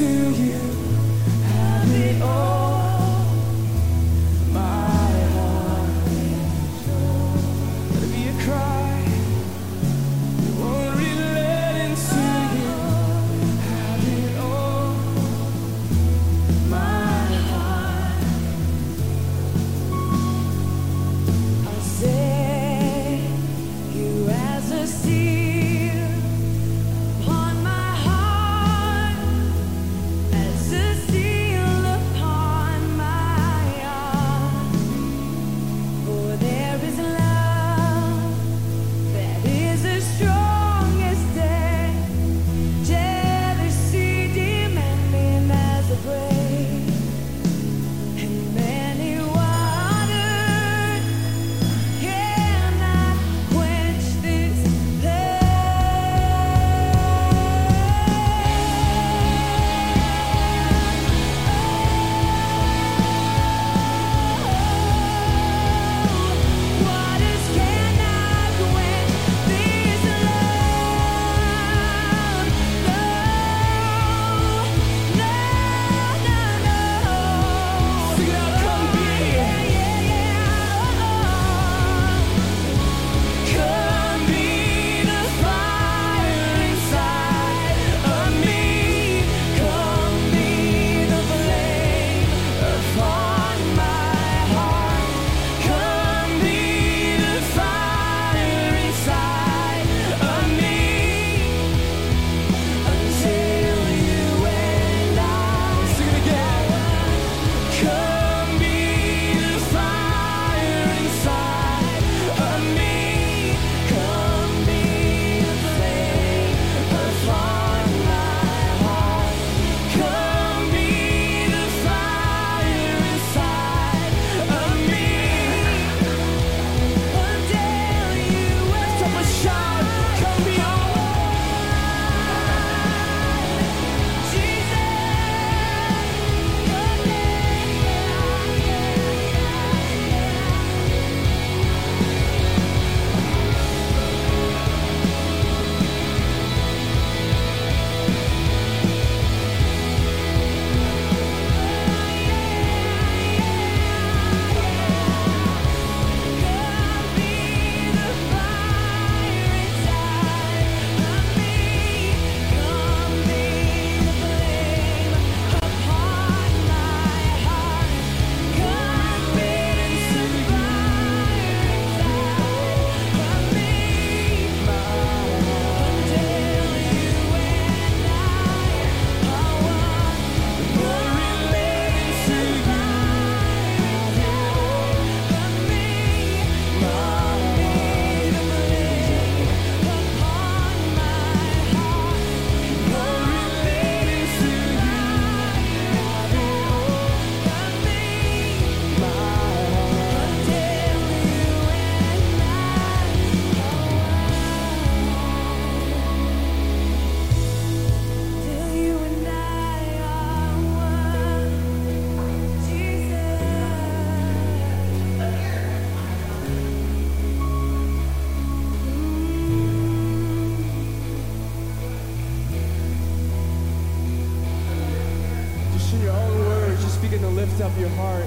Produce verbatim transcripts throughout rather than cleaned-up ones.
lift up your heart.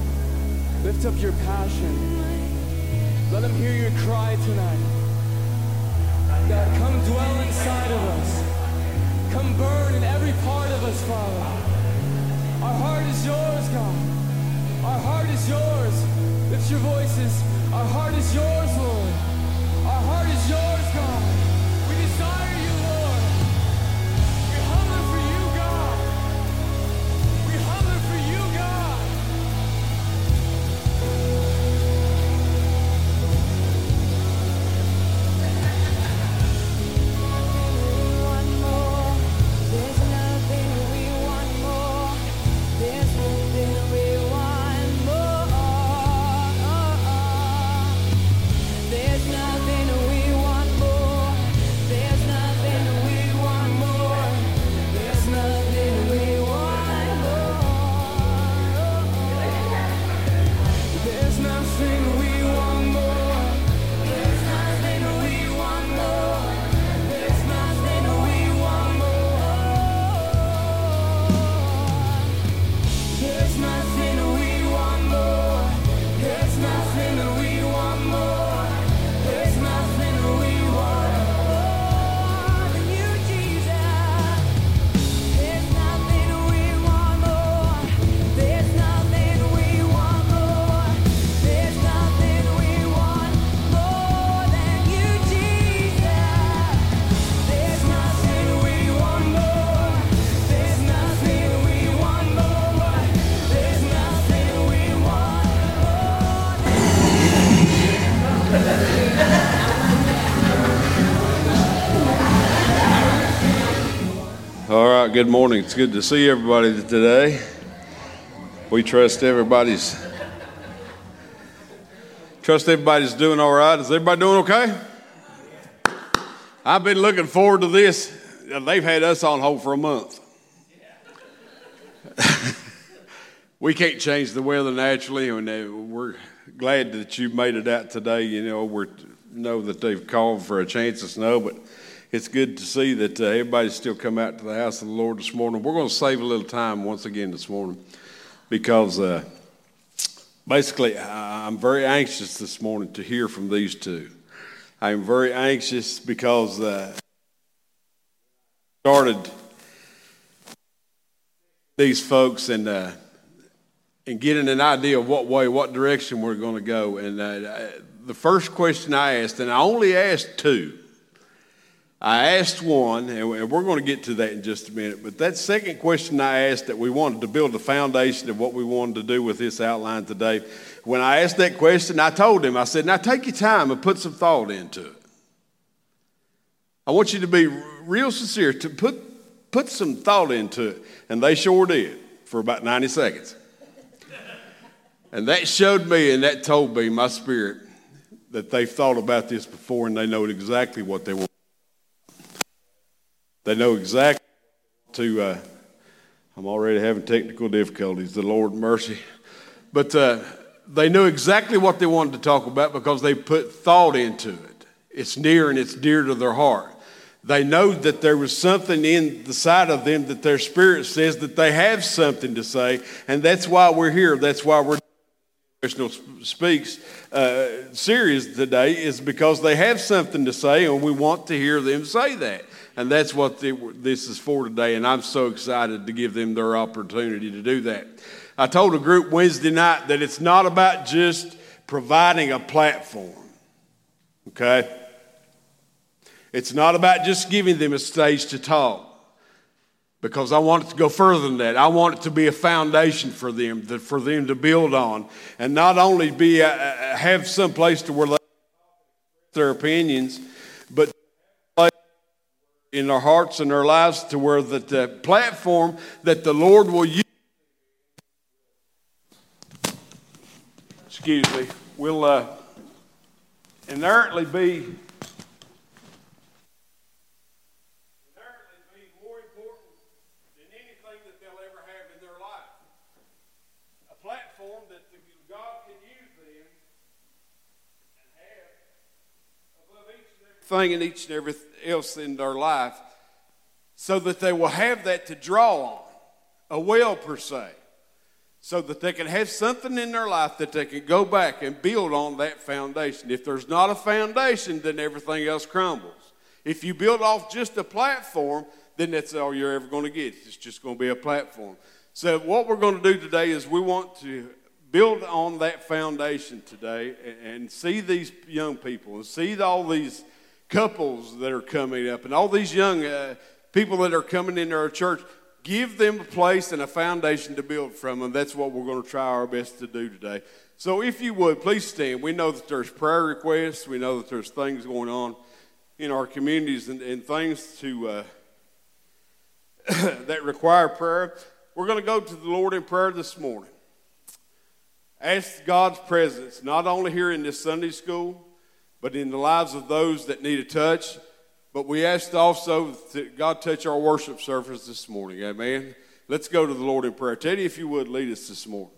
Lift up your passion. Let him hear your cry tonight. God, come dwell inside of us. Come burn in every part of us, Father. Our heart is yours, God. Our heart is yours. Lift your voices. Our heart is yours, Lord. Our heart is yours, God. We desire you, Lord. We hunger for you, God. We hunger for you, God. right, good morning. It's good to see everybody today. We trust everybody's trust everybody's doing all right. Is everybody doing okay? I've been looking forward to this. They've had us on hold for a month. We can't change the weather naturally, and we're glad that you made it out today. You know, we know that they've called for a chance of snow, but it's good to see that uh, everybody's still come out to the house of the Lord this morning. We're going to save a little time once again this morning because uh, basically I'm very anxious this morning to hear from these two. I'm very anxious because uh, started these folks and uh, and getting an idea of what way, what direction we're going to go. And uh, the first question I asked, and I only asked two. I asked one, and we're going to get to that in just a minute, but that second question I asked that we wanted to build the foundation of what we wanted to do with this outline today, when I asked that question, I told him, I said, now take your time and put some thought into it. I want you to be real sincere, to put, put some thought into it, and they sure did for about ninety seconds. And that showed me and that told me, my spirit, that they've thought about this before and they know exactly what they want. They know exactly to, uh, I'm already having technical difficulties, the Lord mercy. But uh, they knew exactly what they wanted to talk about because they put thought into it. It's near and it's dear to their heart. They know that there was something in the side of them that their spirit says that they have something to say, and that's why we're here. That's why we're National Speaks uh, series today, is because they have something to say and we want to hear them say that. And that's what the, this is for today, and I'm so excited to give them their opportunity to do that. I told a group Wednesday night that it's not about just providing a platform, okay? It's not about just giving them a stage to talk, because I want it to go further than that. I want it to be a foundation for them, that for them to build on, and not only be a, a, have some place to where they their opinions, but in their hearts and their lives to where that the platform that the Lord will use, excuse me, will uh, inherently be thing and each and everything else in their life, so that they will have that to draw on, a well per se, so that they can have something in their life that they can go back and build on that foundation. If there's not a foundation, then everything else crumbles. If you build off just a platform, then that's all you're ever going to get. It's just going to be a platform. So what we're going to do today is we want to build on that foundation today and see these young people and see all these couples that are coming up and all these young uh, people that are coming into our church. Give them a place and a foundation to build from, and that's what we're going to try our best to do today. So if you would, please stand. We know that there's prayer requests. We know that there's things going on in our communities and, and things to uh, that require prayer. We're going to go to the Lord in prayer this morning. Ask God's presence, not only here in this Sunday school, but in the lives of those that need a touch. But we asked also that God touch our worship service this morning. Amen. Let's go to the Lord in prayer. Teddy, if you would, lead us this morning.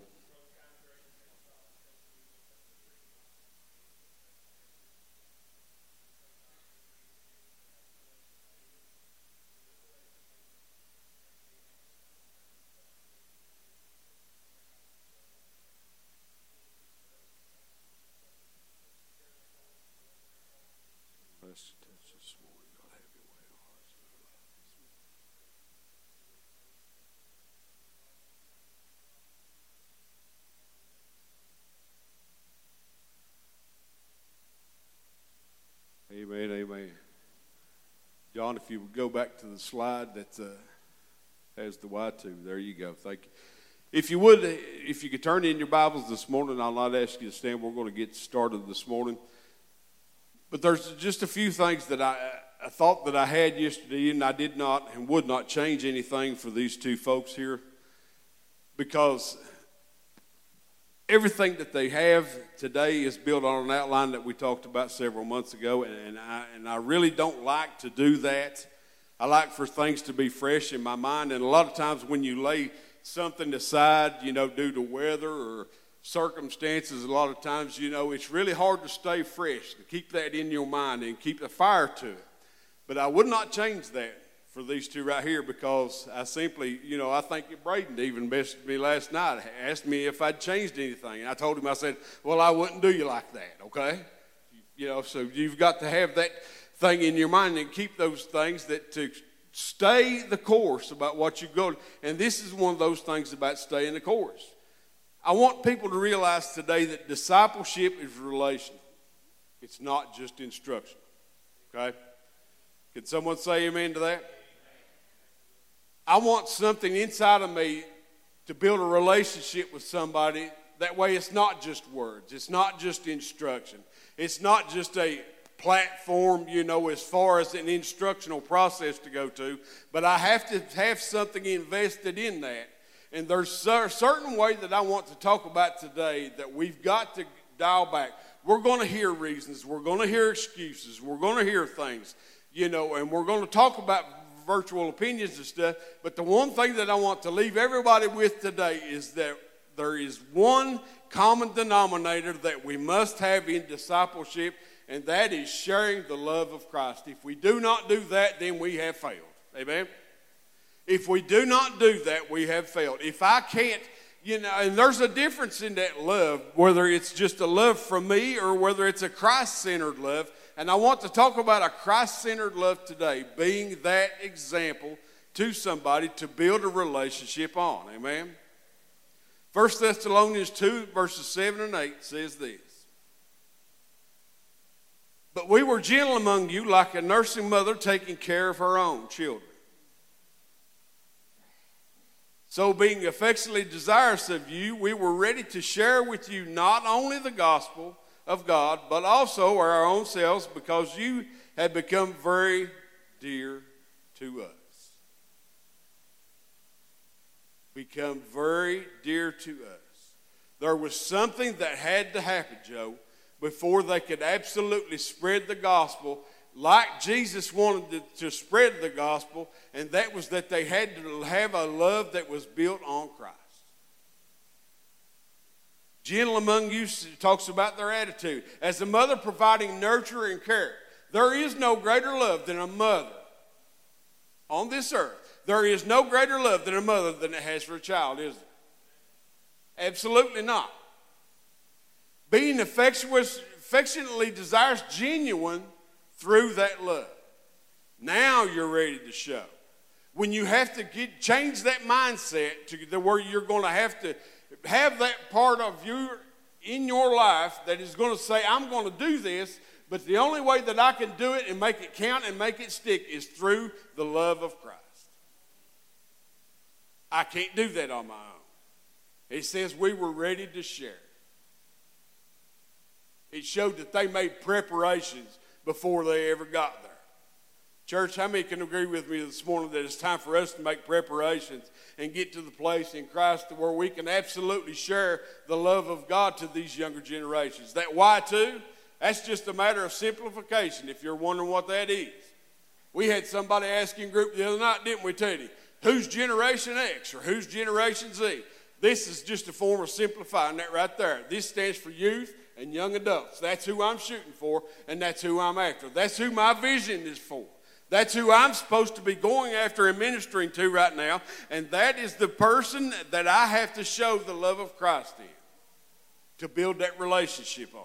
Amen, amen. John, if you would go back to the slide that uh, has the Y two, there you go. Thank you. If you would, if you could turn in your Bibles this morning, I'll not ask you to stand. We're going to get started this morning. But there's just a few things that I a thought that I had yesterday, and I did not and would not change anything for these two folks here, because everything that they have today is built on an outline that we talked about several months ago, and, and, I, and I really don't like to do that. I like for things to be fresh in my mind, and a lot of times when you lay something aside, you know, due to weather or circumstances, a lot of times, you know, it's really hard to stay fresh, to keep that in your mind and keep the fire to it. But I would not change that for these two right here, because I simply, you know, I think Braden even messaged me last night, asked me if I'd changed anything. And I told him, I said, well, I wouldn't do you like that, okay? You know, so you've got to have that thing in your mind and keep those things that to stay the course about what you go. And this is one of those things about staying the course. I want people to realize today that discipleship is relational. It's not just instruction, okay? Can someone say amen to that? I want something inside of me to build a relationship with somebody. That way it's not just words. It's not just instruction. It's not just a platform, you know, as far as an instructional process to go to. But I have to have something invested in that. And there's a certain way that I want to talk about today that we've got to dial back. We're going to hear reasons. We're going to hear excuses. We're going to hear things, you know, and we're going to talk about virtual opinions and stuff. But the one thing that I want to leave everybody with today is that there is one common denominator that we must have in discipleship, and that is sharing the love of Christ. If we do not do that, then we have failed. Amen? If we do not do that, we have failed. If I can't, you know, and there's a difference in that love, whether it's just a love from me or whether it's a Christ-centered love. And I want to talk about a Christ-centered love today, being that example to somebody to build a relationship on. Amen? First Thessalonians two, verses seven and eight says this. But we were gentle among you, like a nursing mother taking care of her own children. So being affectionately desirous of you, we were ready to share with you not only the gospel of God, but also our own selves, because you have become very dear to us. Become very dear to us. There was something that had to happen, Joe, before they could absolutely spread the gospel like Jesus wanted to, to spread the gospel, and that was that they had to have a love that was built on Christ. Gentle among you talks about their attitude. As a mother providing nurture and care. There is no greater love than a mother on this earth. There is no greater love than a mother than it has for a child, is there? Absolutely not. Being affectionate, affectionately desires genuine through that love. Now you're ready to show. When you have to get, change that mindset to the where you're going to have to have that part of you in your life that is going to say, I'm going to do this, but the only way that I can do it and make it count and make it stick is through the love of Christ. I can't do that on my own. It says we were ready to share. It showed that they made preparations before they ever got there. Church, how many can agree with me this morning that it's time for us to make preparations and get to the place in Christ where we can absolutely share the love of God to these younger generations? That why too? That's just a matter of simplification, if you're wondering what that is. We had somebody asking group the other night, didn't we, Teddy? Who's Generation X or who's Generation Z? This is just a form of simplifying that right there. This stands for youth and young adults. That's who I'm shooting for, and that's who I'm after. That's who my vision is for. That's who I'm supposed to be going after and ministering to right now, and that is the person that I have to show the love of Christ in to build that relationship on.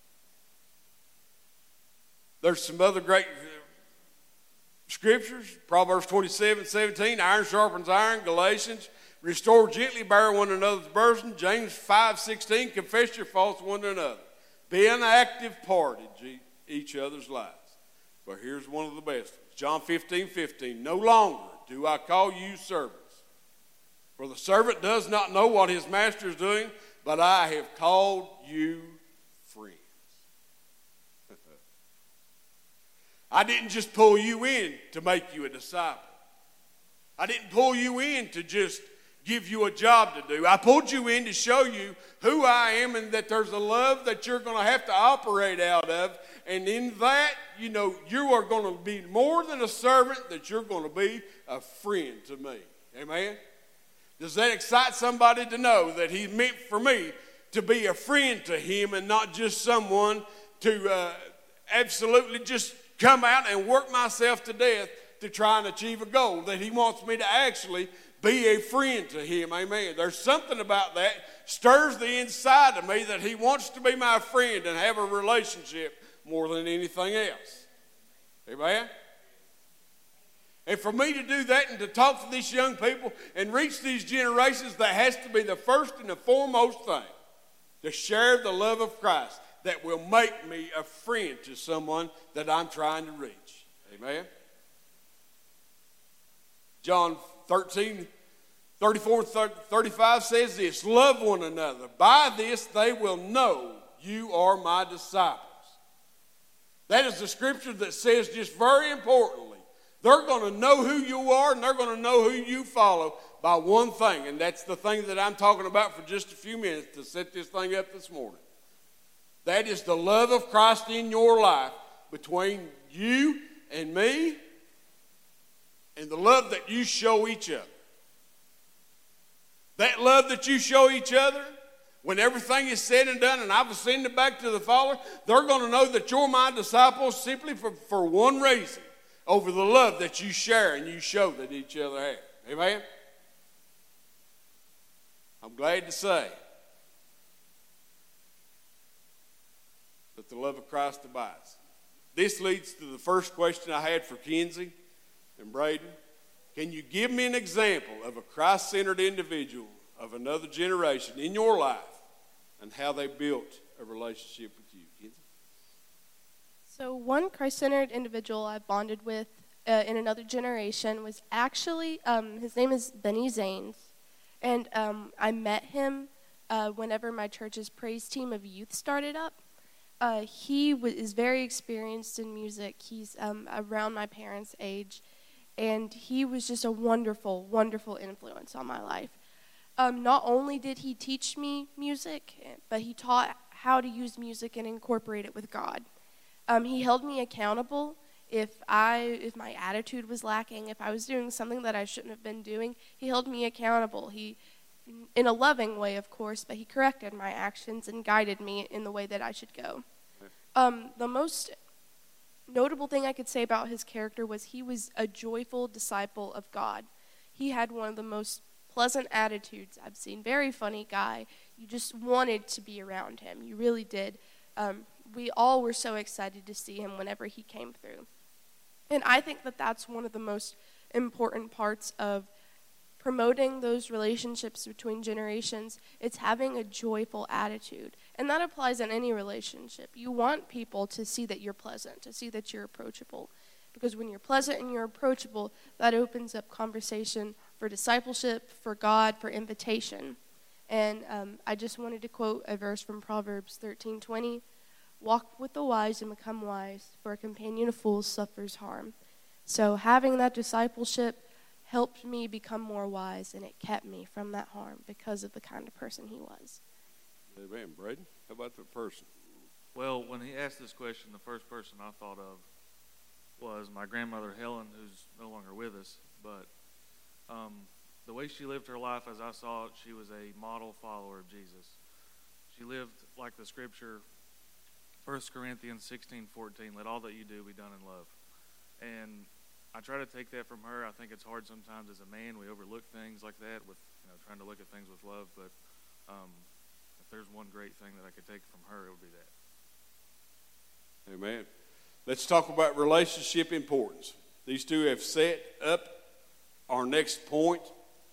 There's some other great scriptures, Proverbs twenty-seven, seventeen, iron sharpens iron, Galatians, restore gently, bear one another's burden, James five, sixteen, confess your faults one to another. Be an active part in each other's lives. But here's one of the best ones, John fifteen, fifteen, no longer do I call you servants, for the servant does not know what his master is doing, but I have called you friends. I didn't just pull you in to make you a disciple. I didn't pull you in to just give you a job to do. I pulled you in to show you who I am and that there's a love that you're going to have to operate out of. And in that, you know, you are going to be more than a servant, that you're going to be a friend to me. Amen? Does that excite somebody to know that he meant for me to be a friend to him and not just someone to uh, absolutely just come out and work myself to death to try and achieve a goal? That he wants me to actually be a friend to him. Amen. There's something about that stirs the inside of me that he wants to be my friend and have a relationship more than anything else. Amen. And for me to do that and to talk to these young people and reach these generations, that has to be the first and the foremost thing, to share the love of Christ that will make me a friend to someone that I'm trying to reach. Amen. John thirteen, thirty-four and thirty-five says this: love one another. By this they will know you are my disciples. That is the scripture that says, just very importantly, they're going to know who you are and they're going to know who you follow by one thing. And that's the thing that I'm talking about for just a few minutes to set this thing up this morning. That is the love of Christ in your life between you and me, and the love that you show each other. That love that you show each other, when everything is said and done and I've ascended back to the Father, they're going to know that you're my disciples simply for, for one reason: over the love that you share and you show that each other have. Amen? I'm glad to say that the love of Christ abides. This leads to the first question I had for Kenzie and Braden. Can you give me an example of a Christ-centered individual of another generation in your life and how they built a relationship with you? Kenzie? So one Christ-centered individual I bonded with uh, in another generation was actually, um, his name is Benny Zanes. And um, I met him uh, whenever my church's praise team of youth started up. Uh, he w- is very experienced in music. He's um, around my parents' age. And he was just a wonderful, wonderful influence on my life. Um, not only did he teach me music, but he taught how to use music and incorporate it with God. Um, he held me accountable if I, if my attitude was lacking, if I was doing something that I shouldn't have been doing. He held me accountable. He, in a loving way, of course, but he corrected my actions and guided me in the way that I should go. Um, the most notable thing I could say about his character was he was a joyful disciple of God. He had one of the most pleasant attitudes I've seen. Very funny guy. You just wanted to be around him. You really did. Um, we all were so excited to see him whenever he came through. And I think that that's one of the most important parts of promoting those relationships between generations. It's having a joyful attitude. And that applies in any relationship. You want people to see that you're pleasant, to see that you're approachable. Because when you're pleasant and you're approachable, that opens up conversation for discipleship, for God, for invitation. And um, I just wanted to quote a verse from Proverbs thirteen twenty. Walk with the wise and become wise, for a companion of fools suffers harm. So having that discipleship helped me become more wise, and it kept me from that harm because of the kind of person he was. Amen. Braden, how about the person? Well, when he asked this question, the first person I thought of was my grandmother Helen, who's no longer with us. But um, the way she lived her life, as I saw it, she was a model follower of Jesus. She lived like the scripture, First Corinthians sixteen fourteen, let all that you do be done in love. And I try to take that from her. I think it's hard sometimes as a man. We overlook things like that with, you know, trying to look at things with love. But um, if there's one great thing that I could take from her, it would be that. Amen. Let's talk about relationship importance. These two have set up our next point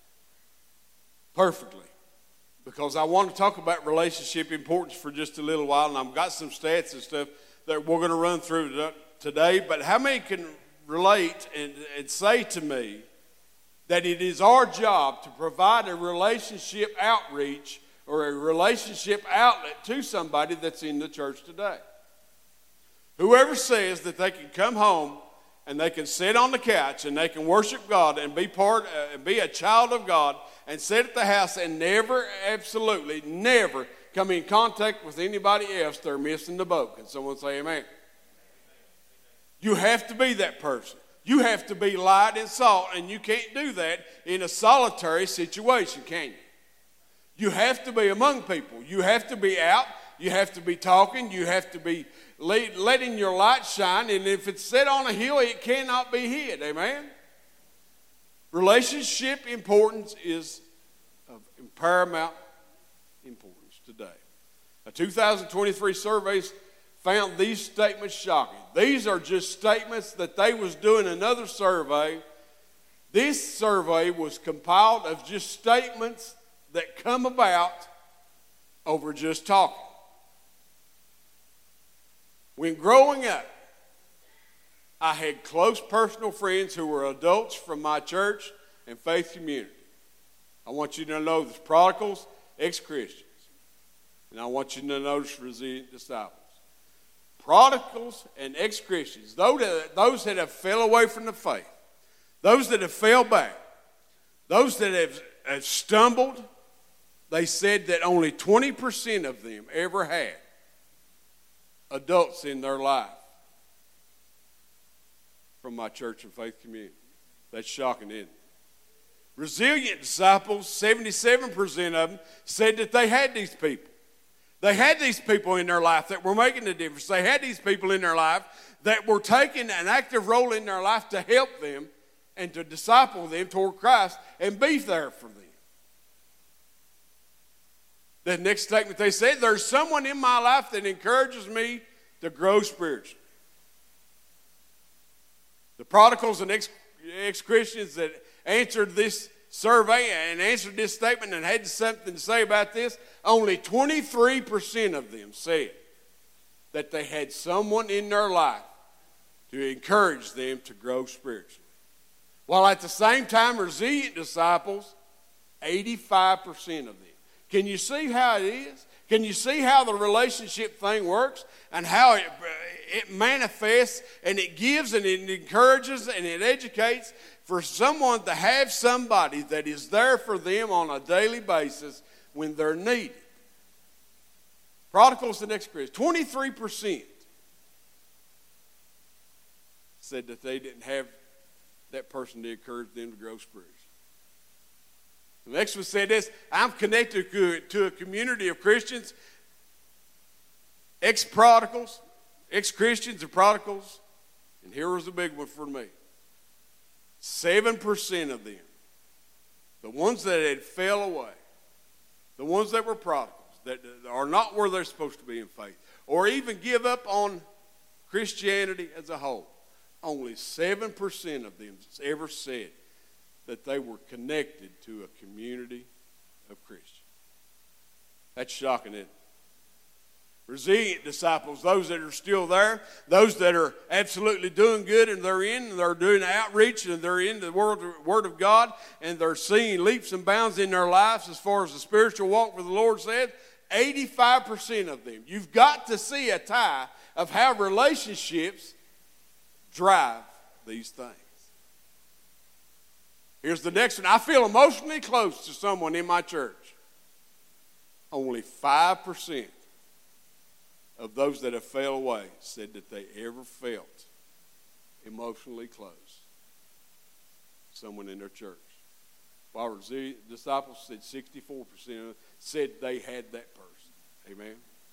perfectly, because I want to talk about relationship importance for just a little while, and I've got some stats and stuff that we're going to run through today. But how many can relate and, and say to me that it is our job to provide a relationship outreach or a relationship outlet to somebody that's in the church today? Whoever says that they can come home and they can sit on the couch and they can worship God and be part, uh, be a child of God and sit at the house and never, absolutely never come in contact with anybody else, they're missing the boat. Can someone say amen? You have to be that person. You have to be light and salt, and you can't do that in a solitary situation, can you? You have to be among people. You have to be out. You have to be talking. You have to be letting your light shine, and if it's set on a hill, it cannot be hid. Amen? Relationship importance is of paramount importance today. A two thousand twenty-three survey found these statements shocking. These are just statements that they was doing another survey. This survey was compiled of just statements that come about over just talking. When growing up, I had close personal friends who were adults from my church and faith community. I want you to know the prodigals, ex-Christians. And I want you to notice resilient disciples. Prodigals and ex-Christians, those that have fell away from the faith, those that have fell back, those that have, have stumbled, they said that only twenty percent of them ever had adults in their life from my church and faith community. That's shocking, isn't it? Resilient disciples, seventy-seven percent of them said that they had these people. They had these people in their life that were making a difference. They had these people in their life that were taking an active role in their life to help them and to disciple them toward Christ and be there for them. The next statement they said, there's someone in my life that encourages me to grow spiritually. The prodigals and ex, ex-Christians that answered this survey and answered this statement and had something to say about this, only twenty-three percent of them said that they had someone in their life to encourage them to grow spiritually. While at the same time, resilient disciples, eighty-five percent of them. Can you see how it is? Can you see how the relationship thing works and how it, it manifests and it gives and it encourages and it educates for someone to have somebody that is there for them on a daily basis when they're needed? Prodigals and ex-Christians, twenty-three percent said that they didn't have that person to encourage them to grow spiritually. The next one said this, I'm connected to a community of Christians, ex-prodigals, ex-Christians and prodigals, and here was a big one for me. Seven percent of them, the ones that had fell away, the ones that were prodigals, that are not where they're supposed to be in faith, or even give up on Christianity as a whole, only seven percent of them ever said that they were connected to a community of Christians. That's shocking, isn't it? Resilient disciples, those that are still there, those that are absolutely doing good and they're in, and they're doing outreach and they're in the word, word of God and they're seeing leaps and bounds in their lives as far as the spiritual walk with the Lord said, eighty-five percent of them. You've got to see a tie of how relationships drive these things. Here's the next one. I feel emotionally close to someone in my church. Only five percent of those that have fell away said that they ever felt emotionally close to someone in their church. While the disciples said sixty-four percent said they had that person. Amen.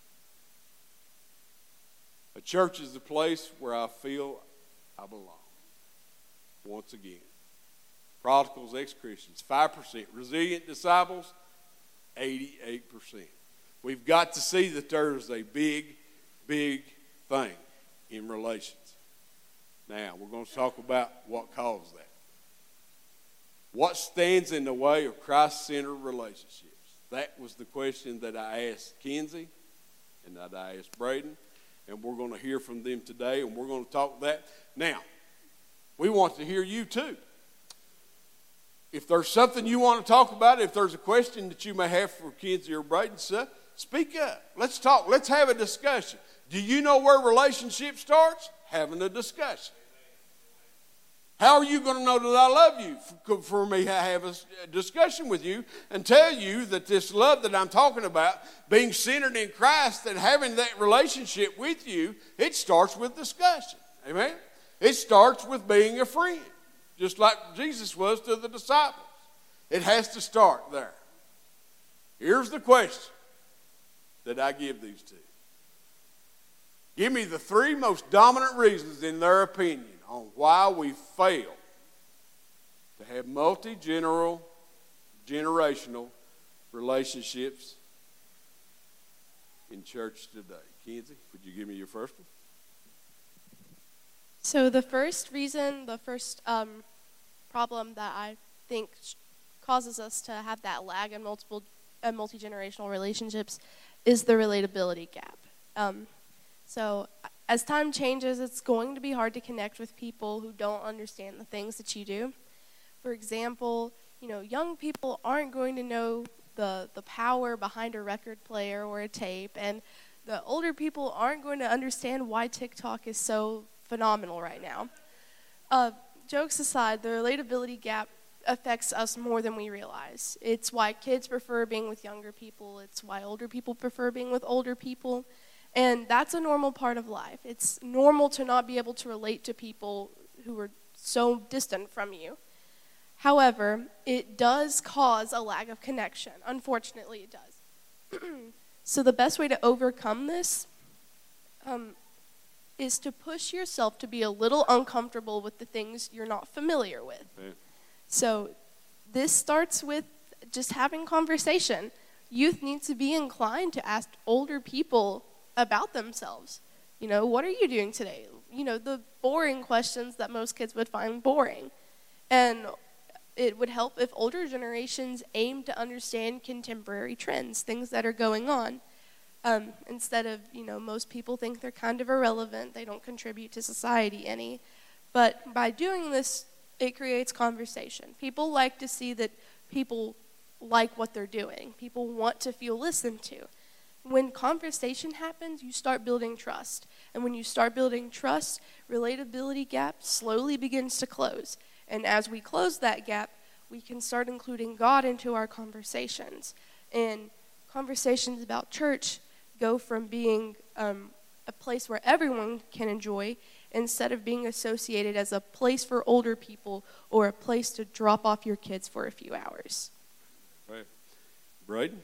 A church is the place where I feel I belong. Once again. Prodigals, ex-Christians, five percent. Resilient disciples, eighty-eight percent. We've got to see that there is a big, big thing in relations. Now, we're going to talk about what caused that. What stands in the way of Christ-centered relationships? That was the question that I asked Kenzie and that I asked Braden, and we're going to hear from them today, and we're going to talk that. Now, we want to hear you too. If there's something you want to talk about, if there's a question that you may have for Kenzie or Braden, so speak up. Let's talk. Let's have a discussion. Do you know where relationship starts? Having a discussion. How are you going to know that I love you? For, for me to have a discussion with you and tell you that this love that I'm talking about, being centered in Christ and having that relationship with you, it starts with discussion. Amen? It starts with being a friend, just like Jesus was to the disciples. It has to start there. Here's the question that I give these two. Give me the three most dominant reasons, in their opinion, on why we fail to have multi-general, generational relationships in church today. Kenzie, would you give me your first one? So the first reason, the first um, problem that I think causes us to have that lag in multiple uh, multi-generational relationships is the relatability gap. Um, so as time changes, it's going to be hard to connect with people who don't understand the things that you do. For example, you know, young people aren't going to know the the power behind a record player or a tape, and the older people aren't going to understand why TikTok is so phenomenal right now. Uh, jokes aside, the relatability gap affects us more than we realize. It's why kids prefer being with younger people. It's why older people prefer being with older people. And that's a normal part of life. It's normal to not be able to relate to people who are so distant from you. However, it does cause a lack of connection. Unfortunately, it does. So the best way to overcome this um, is to push yourself to be a little uncomfortable with the things you're not familiar with. Yeah. So this starts with just having conversation. Youth need to be inclined to ask older people about themselves. You know, what are you doing today? You know, the boring questions that most kids would find boring. And it would help if older generations aim to understand contemporary trends, things that are going on. Um, instead of, you know, most people think they're kind of irrelevant, they don't contribute to society any. But by doing this, it creates conversation. People like to see that people like what they're doing. People want to feel listened to. When conversation happens, you start building trust. And when you start building trust, relatability gap slowly begins to close. And as we close that gap, we can start including God into our conversations. And conversations about church go from being um, a place where everyone can enjoy, instead of being associated as a place for older people or a place to drop off your kids for a few hours. Right. Braden?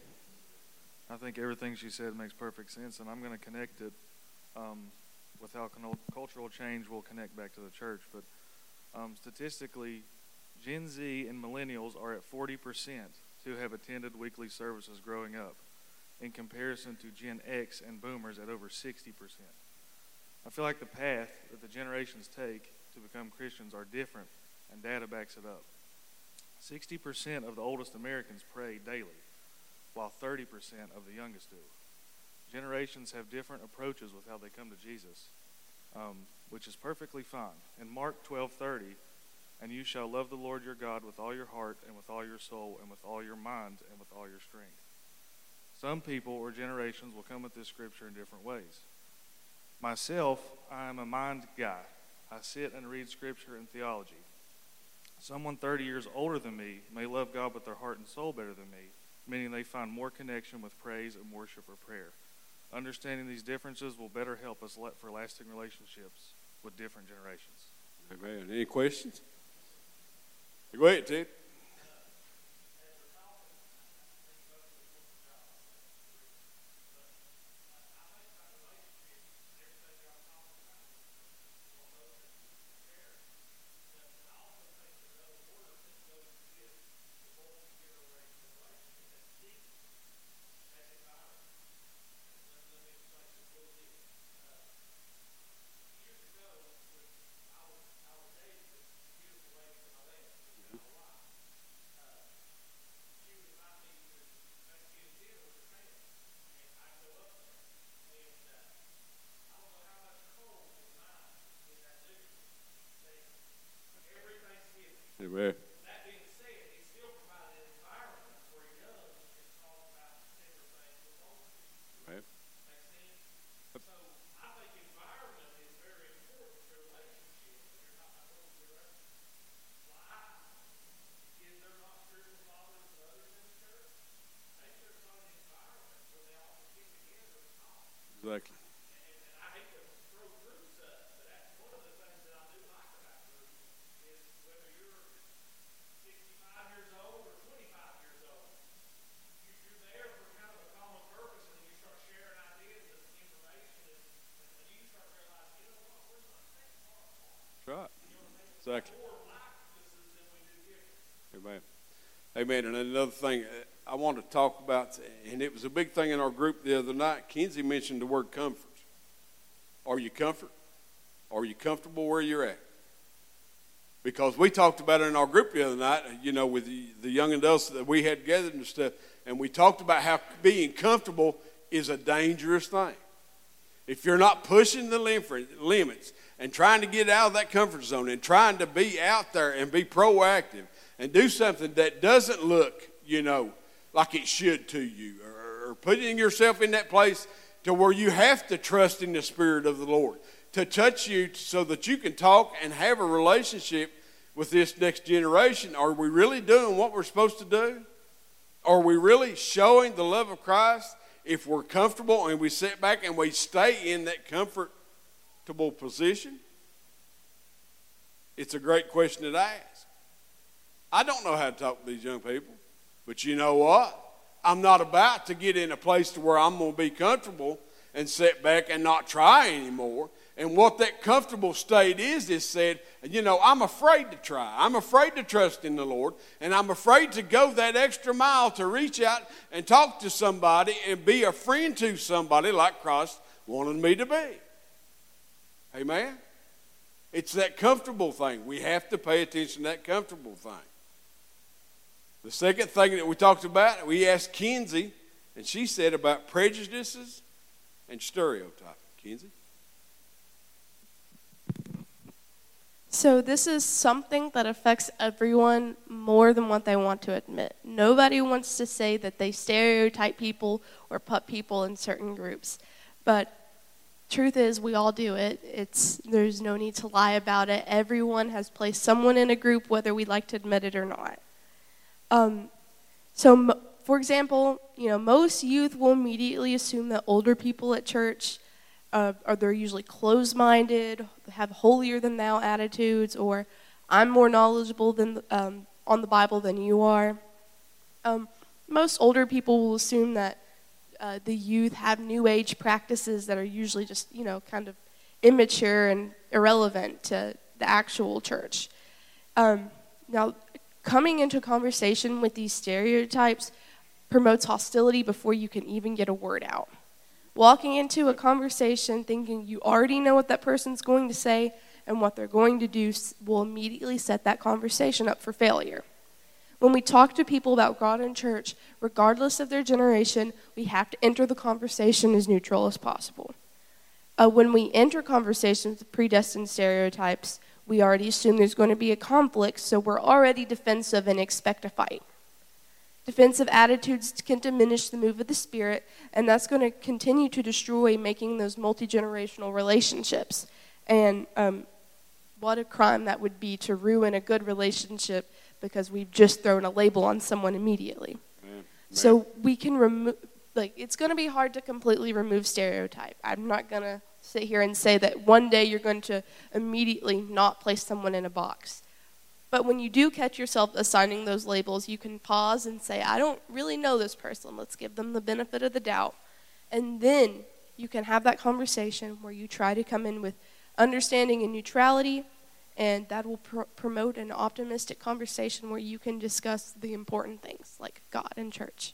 I think everything she said makes perfect sense, and I'm going to connect it um, with how cultural change will connect back to the church. But um, statistically, Gen Z and millennials are at forty percent who have attended weekly services growing up, in comparison to Gen X and boomers at over sixty percent. I feel like the path that the generations take to become Christians are different, and data backs it up. sixty percent of the oldest Americans pray daily, while thirty percent of the youngest do. Generations have different approaches with how they come to Jesus, um, which is perfectly fine. In Mark twelve thirty, and you shall love the Lord your God with all your heart and with all your soul and with all your mind and with all your strength. Some people or generations will come at this scripture in different ways. Myself, I am a mind guy. I sit and read scripture and theology. Someone thirty years older than me may love God with their heart and soul better than me, meaning they find more connection with praise and worship or prayer. Understanding these differences will better help us let for lasting relationships with different generations. Amen. Any questions? Go ahead, Ted. Exactly. Amen. Amen. And another thing I want to talk about, and it was a big thing in our group the other night. Kenzie mentioned the word comfort. Are you comfort? Are you comfortable where you're at? Because we talked about it in our group the other night, you know, with the, the young adults that we had gathered and stuff, and we talked about how being comfortable is a dangerous thing. If you're not pushing the limits and trying to get out of that comfort zone and trying to be out there and be proactive and do something that doesn't look, you know, like it should to you, or, or putting yourself in that place to where you have to trust in the Spirit of the Lord to touch you so that you can talk and have a relationship with this next generation. Are we really doing what we're supposed to do? Are we really showing the love of Christ if we're comfortable and we sit back and we stay in that comfortable position? It's a great question to ask. I don't know how to talk to these young people, but you know what? I'm not about to get in a place to where I'm going to be comfortable and sit back and not try anymore. And what that comfortable state is, is said, you know, I'm afraid to try. I'm afraid to trust in the Lord. And I'm afraid to go that extra mile to reach out and talk to somebody and be a friend to somebody like Christ wanted me to be. Amen? It's that comfortable thing. We have to pay attention to that comfortable thing. The second thing that we talked about, we asked Kenzie, and she said about prejudices and stereotyping. Kenzie? So this is something that affects everyone more than what they want to admit. Nobody wants to say that they stereotype people or put people in certain groups. But truth is, we all do it. It's there's no need to lie about it. Everyone has placed someone in a group, whether we like to admit it or not. Um, so, for example, you know, most youth will immediately assume that older people at church Uh, or they're usually closed-minded, have holier-than-thou attitudes, or I'm more knowledgeable than um, on the Bible than you are. Um, most older people will assume that uh, the youth have New Age practices that are usually just, you know, kind of immature and irrelevant to the actual church. Um, now, coming into conversation with these stereotypes promotes hostility before you can even get a word out. Walking into a conversation thinking you already know what that person's going to say and what they're going to do will immediately set that conversation up for failure. When we talk to people about God and church, regardless of their generation, we have to enter the conversation as neutral as possible. Uh, when we enter conversations with predestined stereotypes, we already assume there's going to be a conflict, so we're already defensive and expect a fight. Defensive attitudes can diminish the move of the Spirit, and that's going to continue to destroy making those multi-generational relationships. And um, what a crime that would be to ruin a good relationship because we've just thrown a label on someone immediately. Man, man. So we can remove, like, it's going to be hard to completely remove stereotype. I'm not going to sit here and say that one day you're going to immediately not place someone in a box. But when you do catch yourself assigning those labels, you can pause and say, I don't really know this person. Let's give them the benefit of the doubt. And then you can have that conversation where you try to come in with understanding and neutrality, and that will pr- promote an optimistic conversation where you can discuss the important things like God and church.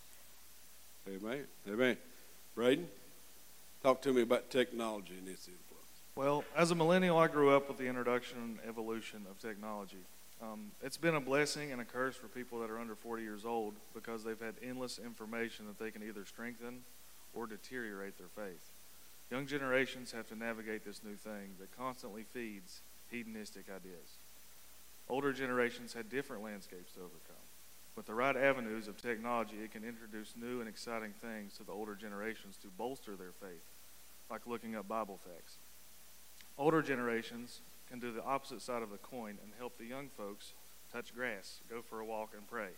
Amen. Amen. Braden, talk to me about technology and its influence. Well, as a millennial, I grew up with the introduction and evolution of technology. Um, it's been a blessing and a curse for people that are under forty years old because they've had endless information that they can either strengthen or deteriorate their faith. Young generations have to navigate this new thing that constantly feeds hedonistic ideas. Older generations had different landscapes to overcome. With the right avenues of technology, it can introduce new and exciting things to the older generations to bolster their faith, like looking up Bible facts. Older generations can do the opposite side of the coin and help the young folks touch grass, go for a walk, and pray.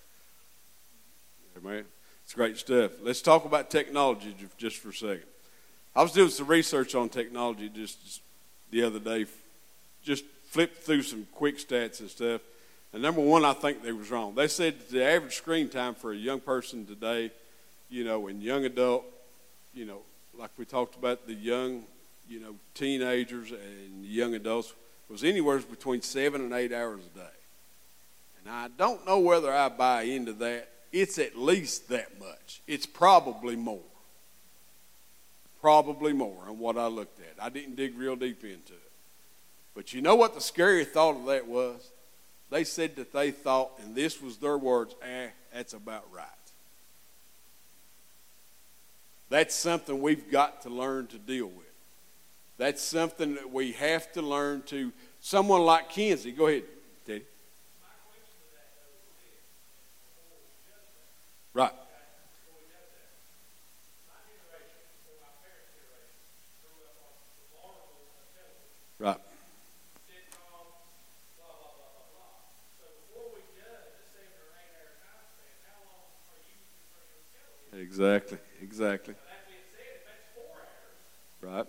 Amen. It's great stuff. Let's talk about technology just for a second. I was doing some research on technology just the other day, just flipped through some quick stats and stuff. And number one, I think they was wrong. They said the average screen time for a young person today, you know, and young adult, you know, like we talked about the young, you know, teenagers and young adults, was anywhere between seven and eight hours a day. And I don't know whether I buy into that. It's at least that much. It's probably more. Probably more on what I looked at. I didn't dig real deep into it. But you know what the scary thought of that was? They said that they thought, and this was their words, eh, that's about right. That's something we've got to learn to deal with. That's something that we have to learn to. Someone like Kenzie, go ahead, Teddy. Right. Right. Exactly, exactly. Right.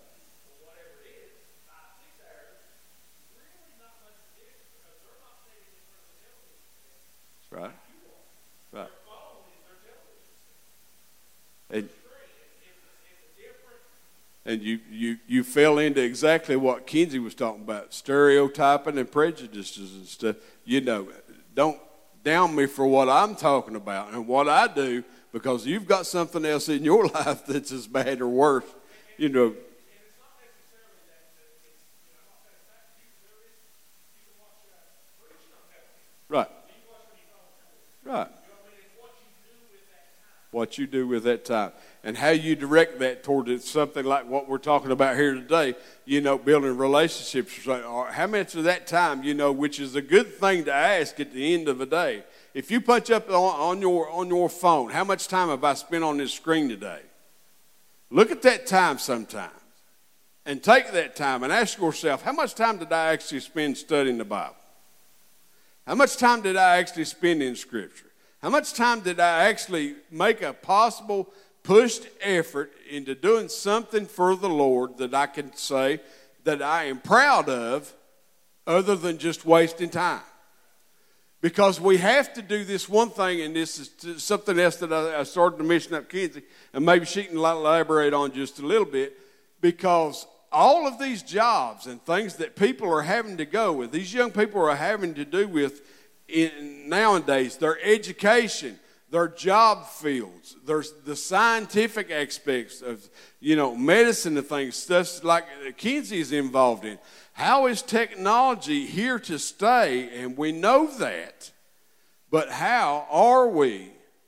That's right. Right. And, and you, you, you fell into exactly what Kenzie was talking about, stereotyping and prejudices and stuff. You know, don't down me for what I'm talking about and what I do, because you've got something else in your life that's as bad or worse, you know. Right. Right. What you do with that time and how you direct that toward something like what we're talking about here today, you know, building relationships. Or how much of that time, you know, which is a good thing to ask at the end of the day. If you punch up on, on your on your phone, how much time have I spent on this screen today? Look at that time sometimes and take that time and ask yourself, how much time did I actually spend studying the Bible? How much time did I actually spend in Scripture? How much time did I actually make a possible pushed effort into doing something for the Lord that I can say that I am proud of, other than just wasting time? Because we have to do this one thing, and this is something else that I started to mention up Kenzie, and maybe she can elaborate on just a little bit, because all of these jobs and things that people are having to go with, these young people are having to do with in, nowadays, their education, their job fields, there's the scientific aspects of, you know, medicine and things, stuff like Kenzie is involved in. How is technology here to stay? And we know that. But how are we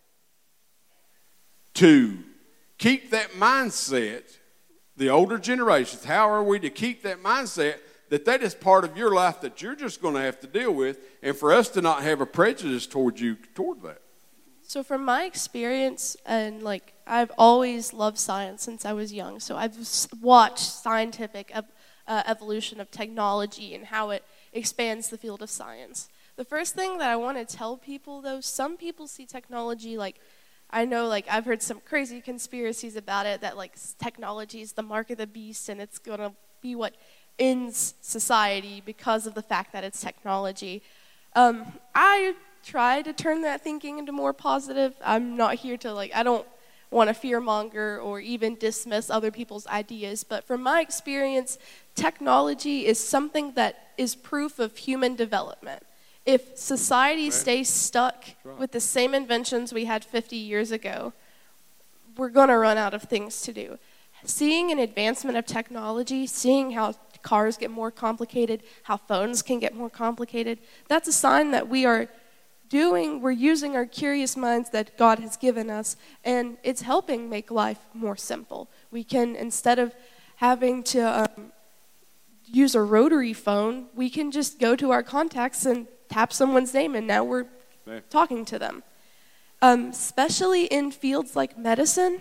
to keep that mindset, the older generations, how are we to keep that mindset that that is part of your life that you're just going to have to deal with, and for us to not have a prejudice toward you toward that? So from my experience, and like I've always loved science since I was young, so I've watched scientific ev- uh, evolution of technology and how it expands the field of science. The first thing that I want to tell people, though, some people see technology like, I know, like, I've heard some crazy conspiracies about it, that, like, technology is the mark of the beast and it's going to be what ends society because of the fact that it's technology. Um, I try to turn that thinking into more positive. I'm not here to, like, I don't want to fearmonger or even dismiss other people's ideas, but from my experience, technology is something that is proof of human development. If society right. stays stuck right. with the same inventions we had fifty years ago, we're going to run out of things to do. Seeing an advancement of technology, seeing how cars get more complicated, how phones can get more complicated, that's a sign that we are doing, we're using our curious minds that God has given us, and it's helping make life more simple. We can, instead of having to um, use a rotary phone, we can just go to our contacts and tap someone's name, and now we're Man. talking to them. Um, especially in fields like medicine,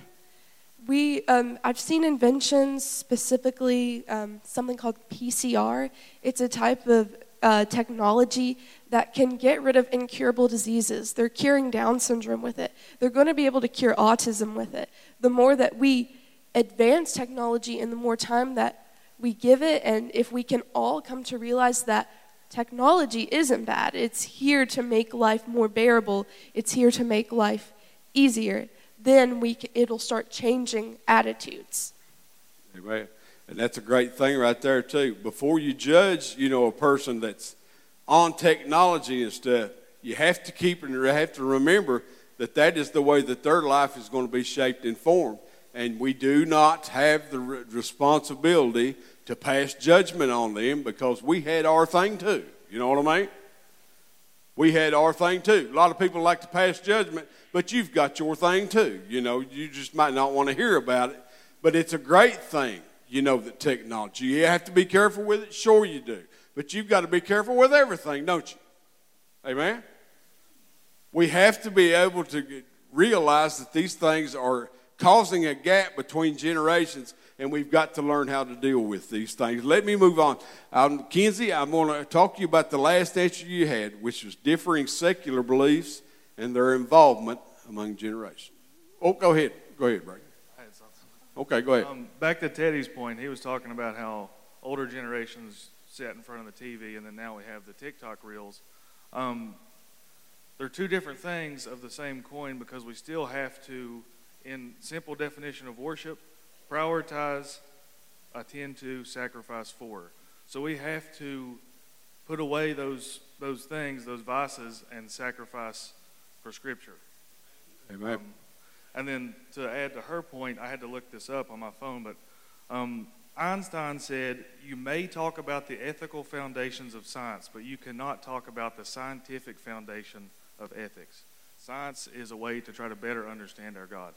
we um, I've seen inventions, specifically um, something called P C R. It's a type of uh, technology that can get rid of incurable diseases. They're curing Down syndrome with it. They're going to be able to cure autism with it. The more that we advance technology and the more time that we give it, and if we can all come to realize that technology isn't bad. It's here to make life more bearable. It's here to make life easier. Then we c- it'll start changing attitudes. Amen. And that's a great thing right there, too. Before you judge, you know, a person that's on technology and stuff, you have to keep and you have to remember that that is the way that their life is going to be shaped and formed. And we do not have the re- responsibility to pass judgment on them because we had our thing, too. You know what I mean? We had our thing, too. A lot of people like to pass judgment, but you've got your thing, too. You know, you just might not want to hear about it, but it's a great thing. You know, that technology, you have to be careful with it. Sure you do. But you've got to be careful with everything, don't you? Amen? We have to be able to realize that these things are causing a gap between generations, and we've got to learn how to deal with these things. Let me move on. Um, Kenzie, I'm going to talk to you about the last answer you had, which was differing secular beliefs and their involvement among generations. Oh, go ahead. Go ahead, Brady. Okay, go ahead. Um, back to Teddy's point, he was talking about how older generations sat in front of the T V, and then now we have the TikTok reels. Um, they're two different things of the same coin because we still have to, in simple definition of worship, prioritize, attend to, sacrifice for. So we have to put away those those things, those vices, and sacrifice for Scripture. Amen. Um, And then to add to her point, I had to look this up on my phone, but um, Einstein said, you may talk about the ethical foundations of science, but you cannot talk about the scientific foundation of ethics. Science is a way to try to better understand our God.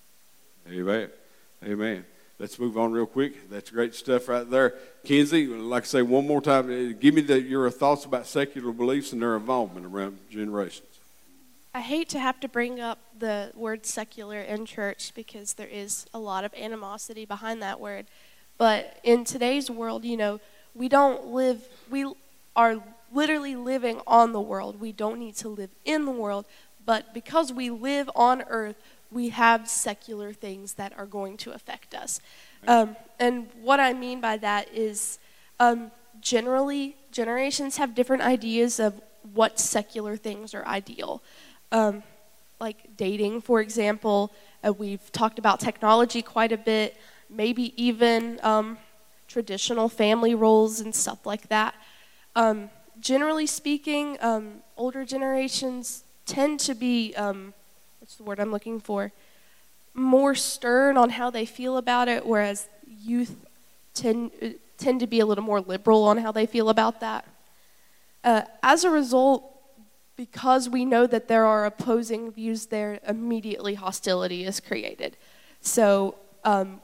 Amen. Amen. Let's move on real quick. That's great stuff right there. Kenzie, like I say one more time, give me the, your thoughts about secular beliefs and their involvement around generations. I hate to have to bring up the word secular in church because there is a lot of animosity behind that word. But in today's world, you know, we don't live, we are literally living on the world. We don't need to live in the world. But because we live on earth, we have secular things that are going to affect us. Um, and what I mean by that is um, generally, generations have different ideas of what secular things are ideal. Um, like dating, for example, uh, we've talked about technology quite a bit, maybe even um, traditional family roles and stuff like that. Um, generally speaking, um, older generations tend to be, um, what's the word I'm looking for, more stern on how they feel about it, whereas youth tend, uh, tend to be a little more liberal on how they feel about that. Uh, as a result, because we know that there are opposing views there, immediately hostility is created. So um,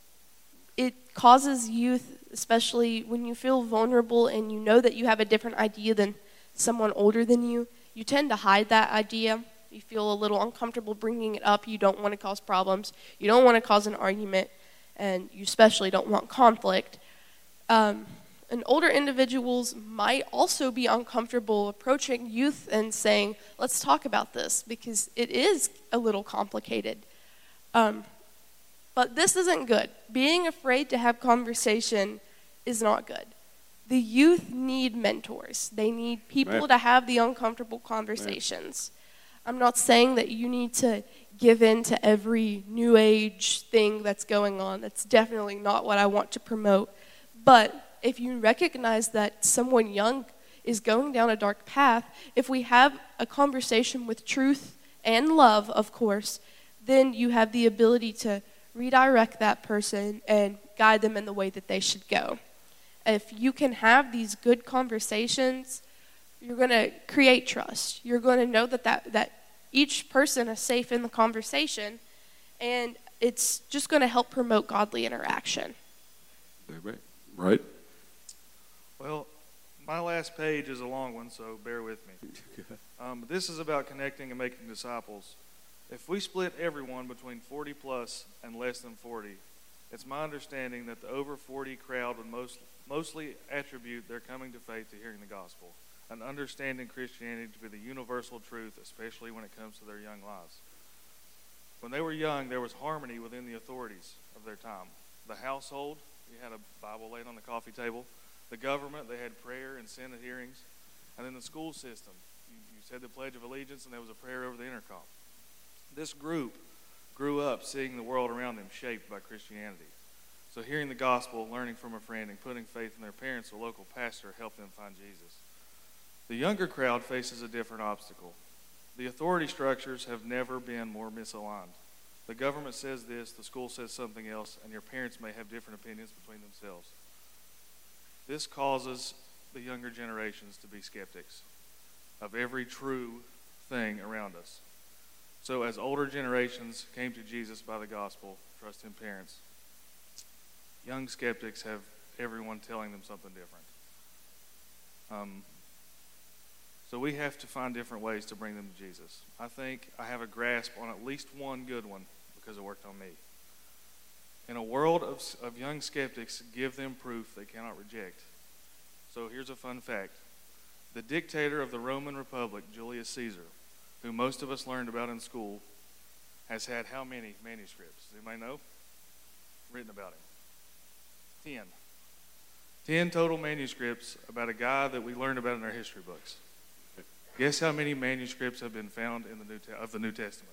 it causes youth, especially when you feel vulnerable and you know that you have a different idea than someone older than you, you tend to hide that idea. You feel a little uncomfortable bringing it up. You don't want to cause problems. You don't want to cause an argument, and you especially don't want conflict. Um, And older individuals might also be uncomfortable approaching youth and saying, let's talk about this, because it is a little complicated. Um, but this isn't good. Being afraid to have conversation is not good. The youth need mentors. They need people Man. to have the uncomfortable conversations. Man. I'm not saying that you need to give in to every new age thing that's going on. That's definitely not what I want to promote. But if you recognize that someone young is going down a dark path, if we have a conversation with truth and love, of course, then you have the ability to redirect that person and guide them in the way that they should go. If you can have these good conversations, you're going to create trust. You're going to know that, that, that each person is safe in the conversation, and it's just going to help promote godly interaction. Right? Well, my last page is a long one, so bear with me. Um, this is about connecting and making disciples. If we split everyone between forty plus and less than forty, it's my understanding that the over forty crowd would most, mostly attribute their coming to faith to hearing the gospel and understanding Christianity to be the universal truth, especially when it comes to their young lives. When they were young, there was harmony within the authorities of their time. The household, you had a Bible laid on the coffee table. The government, they had prayer and Senate hearings. And then the school system, you, you said the Pledge of Allegiance, and there was a prayer over the intercom. This group grew up seeing the world around them shaped by Christianity. So hearing the gospel, learning from a friend, and putting faith in their parents or local pastor help them find Jesus. The younger crowd faces a different obstacle. The authority structures have never been more misaligned. The government says this, the school says something else, and your parents may have different opinions between themselves. This causes the younger generations to be skeptics of every true thing around us. So as older generations came to Jesus by the gospel, trust in parents, young skeptics have everyone telling them something different. Um, so we have to find different ways to bring them to Jesus. I think I have a grasp on at least one good one because it worked on me. In a world of, of young skeptics, give them proof they cannot reject. So here's a fun fact. The dictator of the Roman Republic, Julius Caesar, who most of us learned about in school, has had how many manuscripts? Does anybody know? Written about him. Ten. Ten total manuscripts about a guy that we learned about in our history books. Guess how many manuscripts have been found in the New Te- of the New Testament?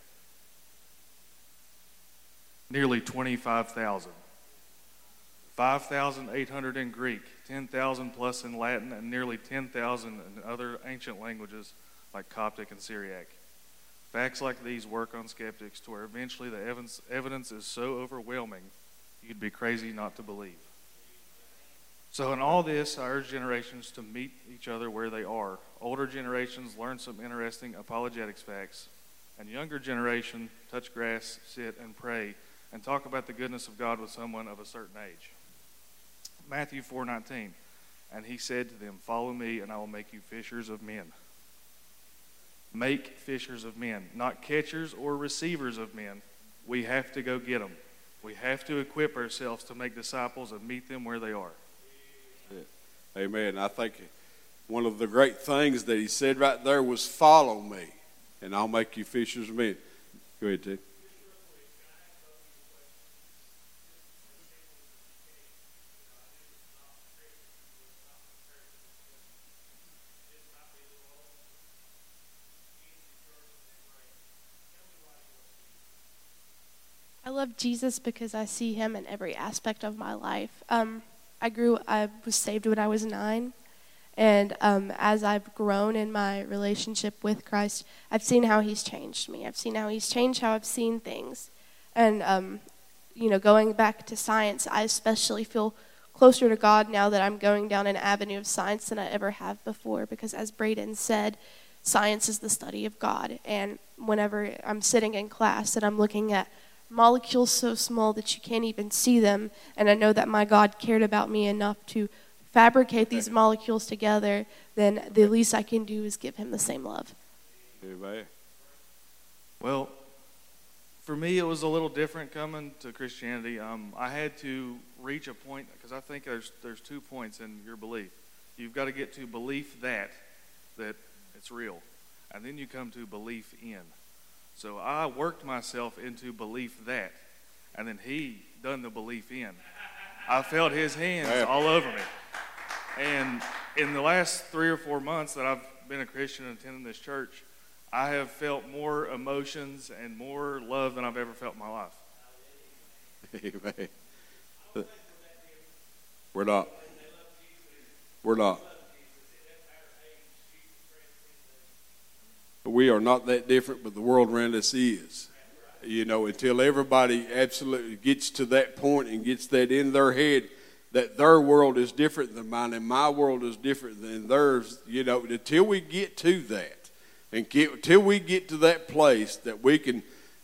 Nearly twenty-five thousand. five thousand eight hundred in Greek, ten thousand plus in Latin, and nearly ten thousand in other ancient languages like Coptic and Syriac. Facts like these work on skeptics to where eventually the evidence, evidence is so overwhelming you'd be crazy not to believe. So in all this, I urge generations to meet each other where they are. Older generations learn some interesting apologetics facts, and younger generation touch grass, sit, and pray, and talk about the goodness of God with someone of a certain age. Matthew four nineteen, and he said to them, "Follow me, and I will make you fishers of men." Make fishers of men, not catchers or receivers of men. We have to go get them. We have to equip ourselves to make disciples and meet them where they are. Amen. I think one of the great things that he said right there was, "Follow me, and I'll make you fishers of men." Go ahead, Ted. I love Jesus because I see him in every aspect of my life. Um, I grew, I was saved when I was nine, and um, as I've grown in my relationship with Christ, I've seen how he's changed me. I've seen how he's changed how I've seen things. And, um, you know, going back to science, I especially feel closer to God now that I'm going down an avenue of science than I ever have before, because as Braden said, science is the study of God. And whenever I'm sitting in class and I'm looking at molecules so small that you can't even see them, and I know that my God cared about me enough to fabricate these molecules together, then the least I can do is give him the same love. Amen. Well, for me, it was a little different coming to Christianity. Um, I had to reach a point, because I think there's there's two points in your belief. You've got to get to belief that, that it's real, and then you come to belief in. So I worked myself into belief that, and then he done the belief in. I felt his hands all over me. And in the last three or four months that I've been a Christian and attending this church, I have felt more emotions and more love than I've ever felt in my life. Amen. We're not. We're not. We are not that different, but the world around us is. You know, until everybody absolutely gets to that point and gets that in their head, that their world is different than mine and my world is different than theirs, you know, until we get to that, and get, until we get to that place that we can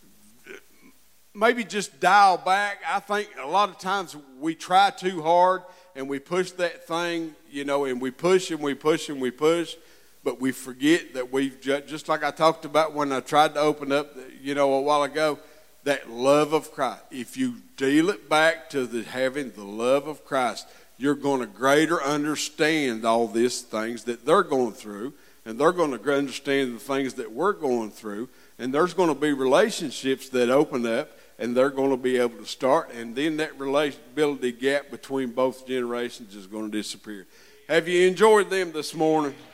maybe just dial back. I think a lot of times we try too hard and we push that thing, you know, and we push and we push and we push. But we forget that we've, just like I talked about when I tried to open up, you know, a while ago, that love of Christ. If you deal it back to the having the love of Christ, you're going to greater understand all these things that they're going through, and they're going to understand the things that we're going through, and there's going to be relationships that open up, and they're going to be able to start, and then that relatability gap between both generations is going to disappear. Have you enjoyed them this morning?